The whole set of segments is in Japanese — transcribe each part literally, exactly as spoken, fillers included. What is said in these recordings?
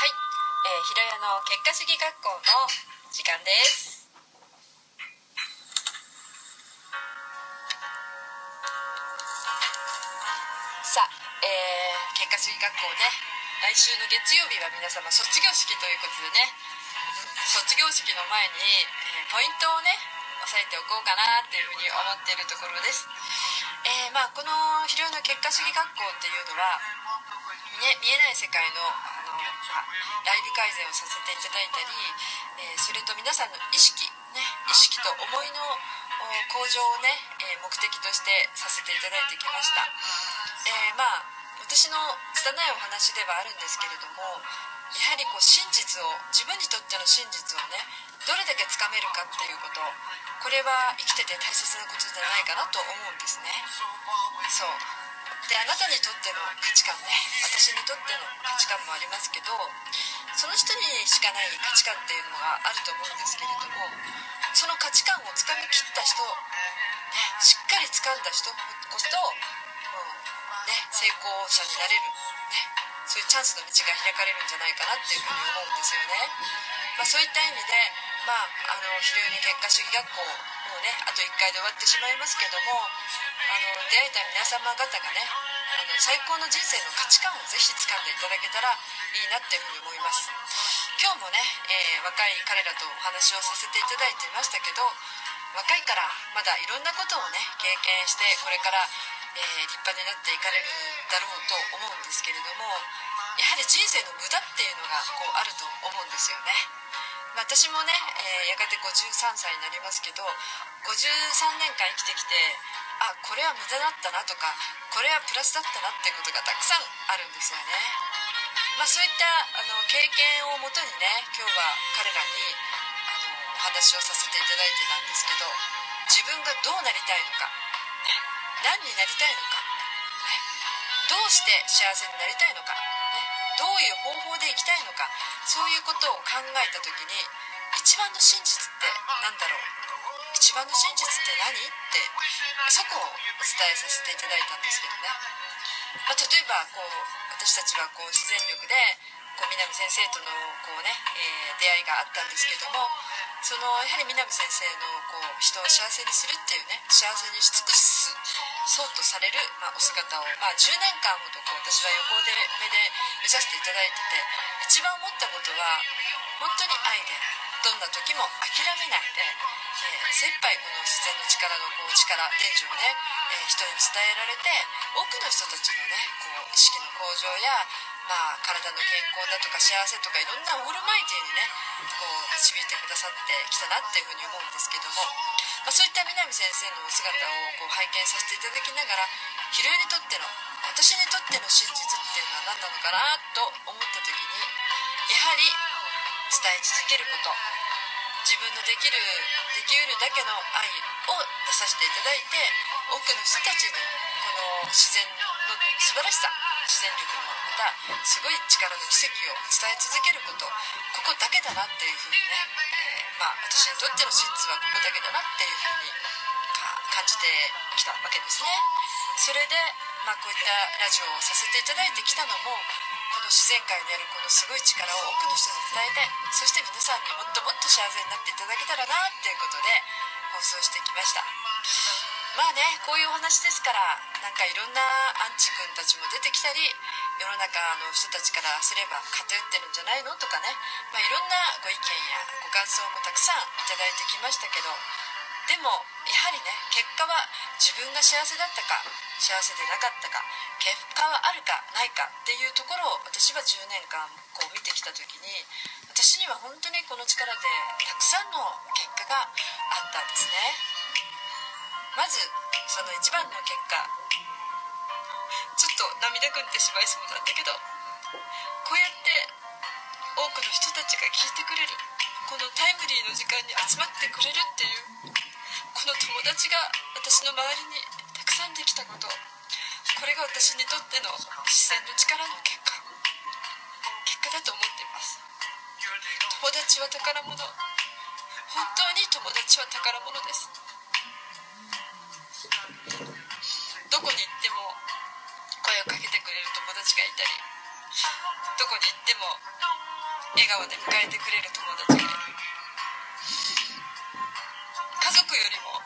はい、えー、ひろやの結果主義学校の時間です。さあ、えー、結果主義学校ね、来週の月曜日は皆様卒業式ということでね、卒業式の前に、えー、ポイントをね押さえておこうかなっていうふうに思っているところです。えー、まあこのひろやの結果主義学校っていうのはね、見えない世界の、あの、まあ、ライブ改善をさせていただいたり、えー、それと皆さんの意識、ね、意識と思いの向上をね、えー、目的としてさせていただいてきました。えー、まあ私の拙いお話ではあるんですけれども、やはりこう真実を、自分にとっての真実をね、どれだけつかめるかっていうこと、これは生きてて大切なことじゃないかなと思うんですね。そうで、あなたにとっての価値観ね、私にとっての価値観もありますけど、その人にしかない価値観っていうのがあると思うんですけれども、その価値観をつかみきった人、ね、しっかり掴んだ人こそ、うんね、成功者になれる、ね、そういうチャンスの道が開かれるんじゃないかなっていうふうに思うんですよね。まあ、そういった意味で、まあ、あのひろゆに結果主義学校、もうねあといっかいで終わってしまいますけども、あの出会えた皆様方がね、あの最高の人生の価値観をぜひ掴んでいただけたらいいなっていうふうに思います。今日もね、えー、若い彼らとお話をさせていただいていましたけど、若いからまだいろんなことをね経験して、これから、えー、立派になっていかれるだろうと思うんですけれども、やはり人生の無駄っていうのがこうあると思うんですよね。私もね、えー、やがてごじゅうさんさいになりますけど、ごじゅうさんねんかん生きてきて、あ、これは無駄だったなとか、これはプラスだったなっていうことがたくさんあるんですよね。まあ、そういったあの経験をもとにね、今日は彼らにあのお話をさせていただいてたんですけど、自分がどうなりたいのか、ね、何になりたいのか、ね、どうして幸せになりたいのか、ね、どういう方法で生きたいのか、そういうことを考えた時に、一番の真実って何だろう、一番の真実って何ってそこをお伝えさせていただいたんですけどね、まあ、例えばこう私たちはこう自然力でこう南先生とのこう、ねえー、出会いがあったんですけども、そのやはり南先生のこう人を幸せにするっていうね、幸せにし尽くすそうとされる、まあ、お姿を、まあ、じゅうねんかんほどこう私は横で目で見させていただいてて、一番思ったことは本当に愛で、どんな時も諦めないで、えー、精一杯この自然の力のこう力伝授をね、えー、人に伝えられて、多くの人たちのねこう意識の向上や、まあ、体の健康だとか幸せとかいろんなオールマイティにねこう導いてくださってきたなっていうふうに思うんですけども、まあ、そういった南先生のお姿をこう拝見させていただきながら、ひろゆにとっての、私にとっての真実っていうのは何なのかなと思った時に、やはり伝え続けること、自分のできるできうるだけの愛を出させていただいて、多くの人たちにこの自然の素晴らしさ、自然力のまたすごい力の奇跡を伝え続けること、ここだけだなっていうふうにね、えー、まあ私にとっての真実はここだけだなっていうふうに感じてきたわけですね。それで、まあ、こういったラジオをさせていただいてきたのも、この自然界にあるこのすごい力を多くの人に伝えて、そして皆さんにもっともっと幸せになっていただけたらなっていうことで放送してきました。まあね、こういうお話ですから、なんかいろんなアンチ君たちも出てきたり、世の中の人たちからすれば偏ってるんじゃないのとかね、まあ、いろんなご意見やご感想もたくさんいただいてきましたけど、でもやはりね、結果は自分が幸せだったか幸せでなかったか、結果はあるかないかっていうところを私はじゅうねんかんこう見てきた時に、私には本当にこの力でたくさんの結果があったんですね。まずその一番の結果、ちょっと涙ぐんでしまいそうなんだけど、こうやって多くの人たちが聞いてくれる、このタイムリーの時間に集まってくれるっていう、この友達が私の周りにたくさんできたこと、これが私にとっての自然の力の結果結果だと思っています。友達は宝物、本当に友達は宝物です。どこに行っても声をかけてくれる友達がいたり、どこに行っても笑顔で迎えてくれる友達がいる。家族よりも、うん、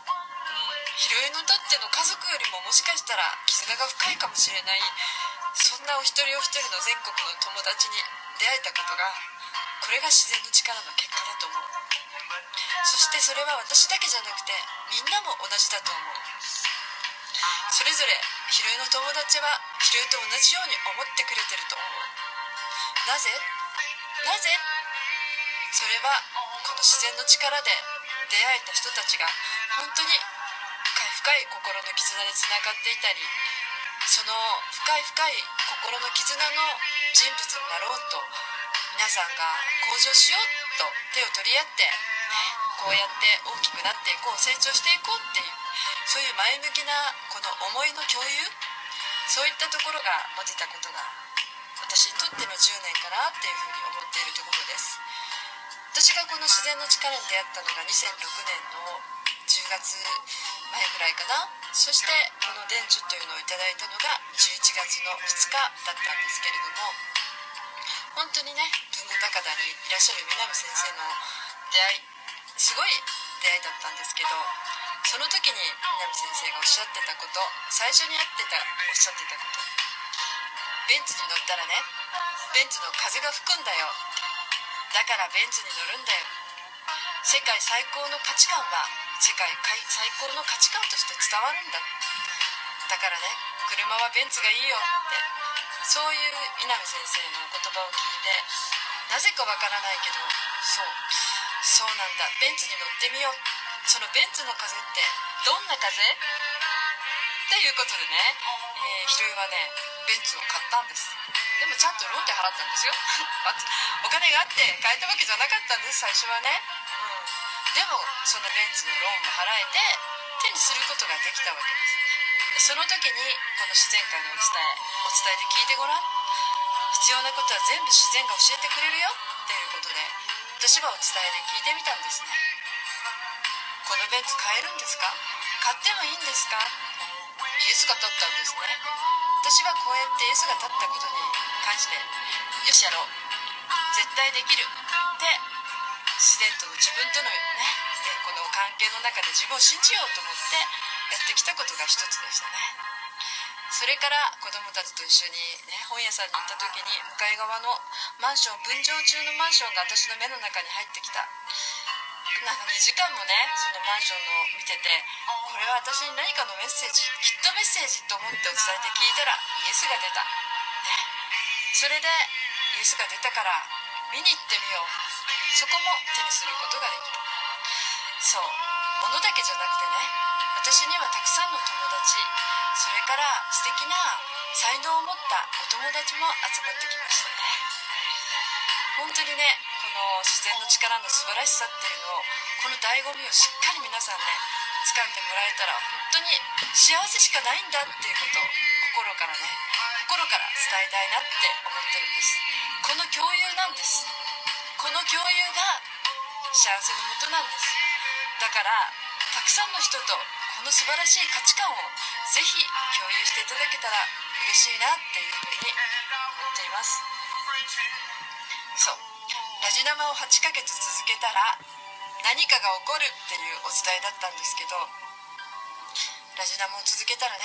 ひろえにとっての家族よりももしかしたら絆が深いかもしれない、そんなお一人お一人の全国の友達に出会えたことが、これが自然の力の結果だと思う。そしてそれは私だけじゃなくてみんなも同じだと思う。それぞれひろえの友達はひろえと同じように思ってくれてると思う。なぜなぜそれはこの自然の力で出会えた人たちが本当に深い深い心の絆でつながっていたり、その深い深い心の絆の人物になろうと皆さんが向上しようと手を取り合って、ね、こうやって大きくなっていこう、成長していこうっていう、そういう前向きなこの思いの共有、そういったところが持てたことが私にとってのじゅうねんかなっていうふうに思っているところです。私がこの自然の力に出会ったのがにせんろくねんのじゅうがつまえぐらいかな。そしてこの伝授というのをいただいたのがじゅういちがつのふつかだったんですけれども、本当にね、文後高田にいらっしゃる南先生の出会い、すごい出会いだったんですけど、その時に南先生がおっしゃってたこと、最初に会ってたおっしゃってたこと、ベンツに乗ったらね、ベンツの風が吹くんだよ、だからベンツに乗るんだよ、世界最高の価値観は世界最高の価値観として伝わるんだ、だからね、車はベンツがいいよって、そういう稲見先生の言葉を聞いて、なぜかわからないけど、そうそうなんだ、ベンツに乗ってみよう、そのベンツの風ってどんな風っていうことでね、えー、ひろえはねベンツを買ったんです。でもちゃんとローンで払ったんですよお金があって買えたわけじゃなかったんです、最初はね、うん、でもそのベンツのローンも払えて手にすることができたわけです。その時にこの自然界のお伝えお伝えで聞いてごらん、必要なことは全部自然が教えてくれるよっていうことで、私はお伝えで聞いてみたんですね。このベンツ買えるんですか、買ってもいいんですか、イエスが立ったんですね。私はこうやってイエスが立ったことに関して、よしやろう、絶対できるって自然との自分とのね、この関係の中で自分を信じようと思ってやってきたことが一つでしたね。それから子供たちと一緒に、ね、本屋さんに行った時に、向かい側のマンション、分譲中のマンションが私の目の中に入ってきた。なんかにじかんもね、そのマンションの見てて、これは私に何かのメッセージ、きっとメッセージと思ってお伝えて聞いたらイエスが出た、ね、それでイエスが出たから見に行ってみよう、そこも手にすることができた。そう、物だけじゃなくてね、私にはたくさんの友達、それから素敵な才能を持ったお友達も集まってきましたね。本当にね、この自然の力の素晴らしさっていうのを、この醍醐味をしっかり皆さんね掴んでもらえたら、本当に幸せしかないんだっていうことを心からね、心から伝えたいなって思ってるんです。この共有なんです。この共有が幸せのもとなんです。だからたくさんの人とこの素晴らしい価値観をぜひ共有していただけたら嬉しいなっていうふうに思っています。そう、ラジ生をはちかげつ続けたら何かが起こるっていうお伝えだったんですけど、ラジ生を続けたらね、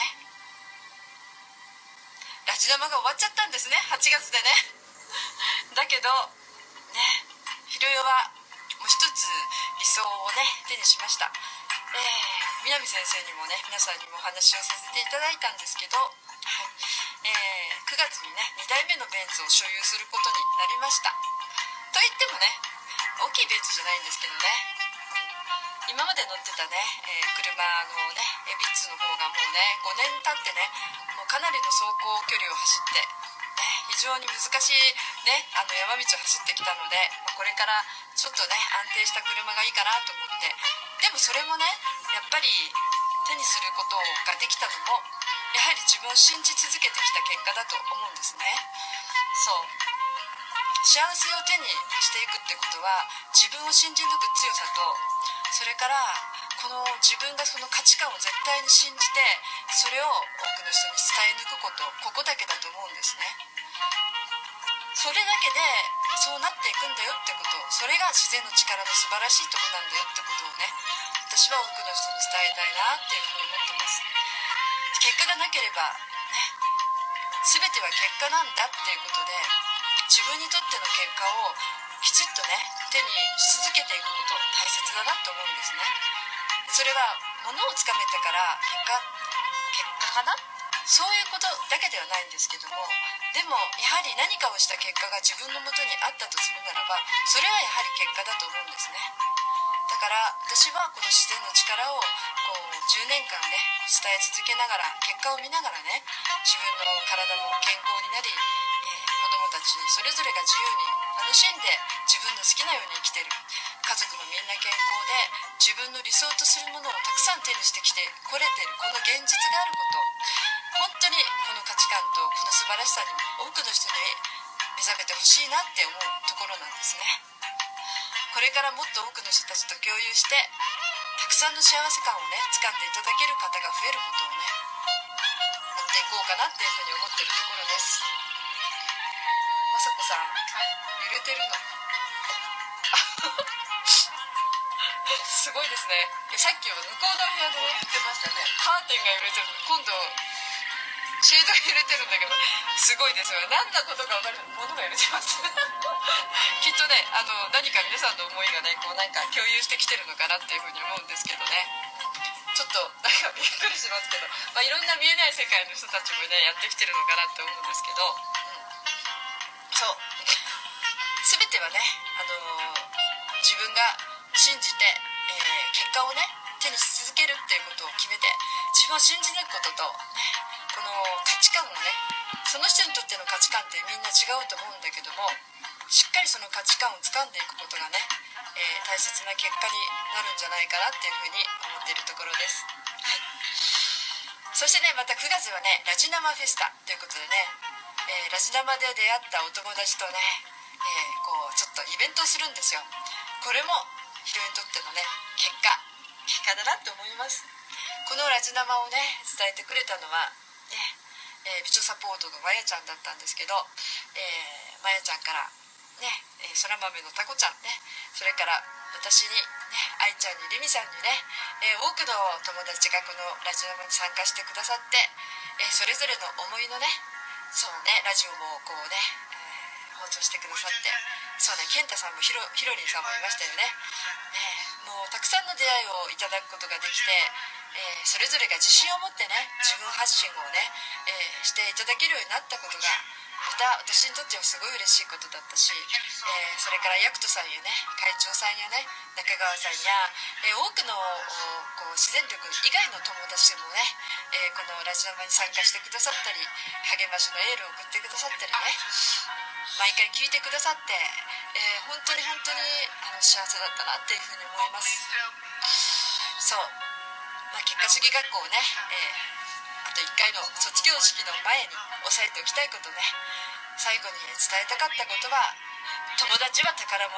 ラジ生が終わっちゃったんですね、はちがつでねだけどね、ひろよはもう一つ理想をね手にしました。えー、南先生にもね、皆さんにもお話をさせていただいたんですけど、はい、えー、くがつにねにだいめのベンツを所有することになりました。と言ってもね、大きいベンツじゃないんですけどね、今まで乗ってたね、えー、車のねビッツの方がもうねごねん経ってね、もうかなりの走行距離を走って、ね、非常に難しい、ね、あの山道を走ってきたので、まあ、これからちょっとね安定した車がいいかなと思って、でもそれもねやっぱり手にすることができたのもやはり自分を信じ続けてきた結果だと思うんですね。そう、幸せを手にしていくってことは自分を信じ抜く強さと、それからこの自分がその価値観を絶対に信じてそれを多くの人に伝え抜くこと、ここだけだと思うんですね。 それだけでそうなっていくんだよってこと、それが自然の力の素晴らしいとこなんだよってことをね、私は多くの人に伝えたいなっていうふうに思ってます。結果がなければね、全ては結果なんだっていうことで、自分にとっての結果をきちっとね手にし続けていくこと大切だなと思うんですね。それは物をつかめたから結果結果かな、そういうことだけではないんですけども、でもやはり何かをした結果が自分のもとにあったとするならば、それはやはり結果だと思うんですね。だから私はこの自然の力をこうじゅうねんかんね伝え続けながら、結果を見ながらね、自分の体も健康になり、えー、子供たちそれぞれが自由に楽しんで自分の好きなように生きてる、家族もみんな健康で自分の理想とするものをたくさん手にしてきてこれてる、この現実があること、本当にこの価値観とこの素晴らしさに多くの人に目覚めてほしいなって思うところなんですね。これからもっと多くの人たちと共有して、たくさんの幸せ感をね掴んでいただける方が増えることをねやっていこうかなっていうふうに思ってるところです。まさこさん、揺れてるのすごいですね。さっきは向こうの部屋でね言ってましたね、カーテンが揺れてる、今度シェードが揺れてるんだけど、すごいですよね。何なことか分かるものが揺れてますきっとね、あの何か皆さんの思いがねこうなんか共有してきてるのかなっていうふうに思うんですけどね、ちょっとなんかびっくりしますけど、まあ、いろんな見えない世界の人たちもねやってきてるのかなって思うんですけど、うん、そう全てはね、あのー、自分が信じて、えー、結果をね手にし続けるっていうことを決めて、自分を信じ抜くこととね、この価値観をね、その人にとっての価値観ってみんな違うと思うんだけども、しっかりその価値観を掴んでいくことがね、えー、大切な結果になるんじゃないかなっていうふうに思っているところです。はい、そしてね、またくがつはねラジナマフェスタということでね、えー、ラジナマで出会ったお友達とね、えー、こうちょっとイベントをするんですよ。これもヒロにとってのね結果結果だなって思います。このラジナマをね伝えてくれたのはね、えー、美女サポートのまやちゃんだったんですけど、えー、まやちゃんからね、えー、そら豆のたこちゃんね、それから私にね、愛ちゃんにりみさんにね、えー、多くの友達がこのラジオに参加してくださって、えー、それぞれの思いのね、そうね、ラジオもこうね、えー、放送してくださって、そうね、健太さんもひろひろりんさんもいましたよね。えー、もうたくさんの出会いをいただくことができて、えー、それぞれが自信を持ってね自分発信をね、えー、していただけるようになったことがまた私にとってはすごい嬉しいことだったし、えー、それからヤクトさんやね、会長さんやね、中川さんや、えー、多くのこう自然力以外の友達もね、えー、このラジオマに参加してくださったり、励ましのエールを送ってくださったりね、毎回聞いてくださって、えー、本当に本当にあの幸せだったなっていうふうに思います。そう、まあ、結果主義学校をね、えー、あといっかいの卒業式の前に押さえておきたいことね、最後に伝えたかったことは、友達は宝物、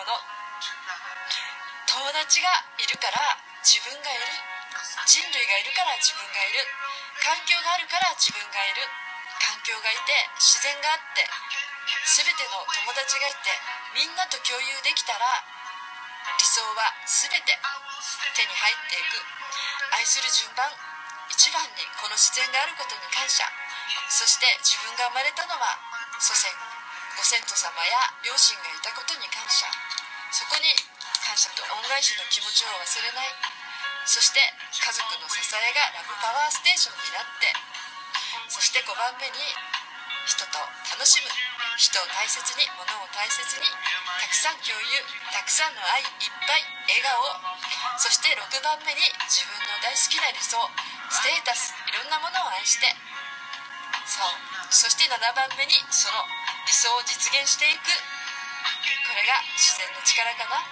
友達がいるから自分がいる、人類がいるから自分がいる、環境があるから自分がいる、環境がいて自然があって、全ての友達がいてみんなと共有できたら、理想は全て手に入っていく。愛する順番、一番にこの自然があることに感謝、そして自分が生まれたのは祖先ご先祖様や両親がいたことに感謝、そこに感謝と恩返しの気持ちを忘れない、そして家族の支えがラブパワーステーションになって、そしてごばんめに人と楽しむ、人を大切に、物を大切に、たくさん共有、たくさんの愛いっぱい、笑顔、そしてろくばんめに自分の大好きな理想、ステータス、いろんなものを愛して、そう、そしてななばんめにその理想を実現していく、これが自然の力かな。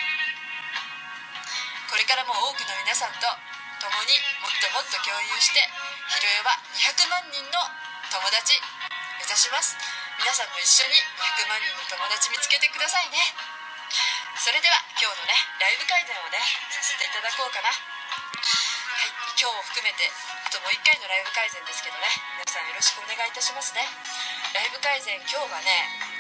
これからも多くの皆さんと共にもっともっと共有して、ひろえはにひゃくまんにんの友達目指します。皆さんも一緒ににひゃくまんにんの友達見つけてくださいね。それでは今日のねライブ改善をねさせていただこうかな。はい、今日を含めてあともういっかいのライブ改善ですけどね、皆さんよろしくお願いいたしますね。ライブ改善、今日はね